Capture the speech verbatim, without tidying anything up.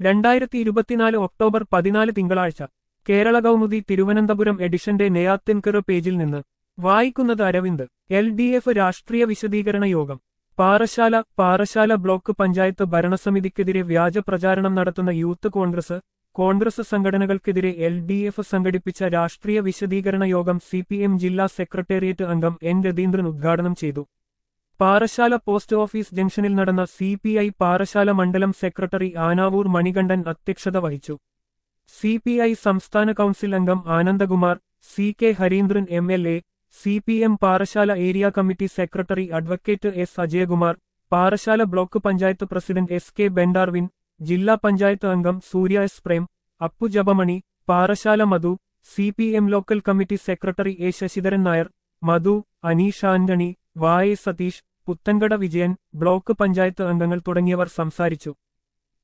രണ്ടായിരത്തി ഇരുപത്തിനാല് ഒക്ടോബർ പതിനാല് തിങ്കളാഴ്ച കേരള കൗമുദി തിരുവനന്തപുരം എഡിഷന്റെ നെയ്യാത്തിൻകറ് പേജിൽ നിന്ന് വായിക്കുന്നത് അരവിന്ദ്. എൽ ഡി എഫ് രാഷ്ട്രീയ വിശദീകരണ യോഗം പാറശാല. പാറശാല ബ്ലോക്ക് പഞ്ചായത്ത് ഭരണസമിതിക്കെതിരെ വ്യാജ പ്രചാരണം നടത്തുന്ന യൂത്ത് കോൺഗ്രസ് കോൺഗ്രസ് സംഘടനകൾക്കെതിരെ എൽ ഡി എഫ് സംഘടിപ്പിച്ച രാഷ്ട്രീയ വിശദീകരണ യോഗം സി പി എം ജില്ലാ സെക്രട്ടേറിയറ്റ് അംഗം എൻ രതീന്ദ്രൻ ഉദ്ഘാടനം ചെയ്തു. പാറശാല പോസ്റ്റ് ഓഫീസ് ജംഗ്ഷനിൽ നടന്ന സി പി ഐ പാറശാല മണ്ഡലം സെക്രട്ടറി ആനാവൂർ മണികണ്ഠൻ അധ്യക്ഷത വഹിച്ചു. സി പി ഐ സംസ്ഥാന കൗൺസിൽ അംഗം Anandakumar, C K Harindran M L A, C P M Parassala area committee secretary advocate S Ajayakumar, Parassala block panchayat president S K Ben Darwin, ജില്ലാ പഞ്ചായത്ത് അംഗം Surya S Prem, Appu Japamani, Parassala Madhu, C P M local committee secretary A Sasidharan Nair, Madhu, Aneesh Antony, Vaya Satheesh, Puthenkada Vijayan, block panchayat അംഗങ്ങൾ തുടങ്ങിയവർ സംസാരിച്ചു.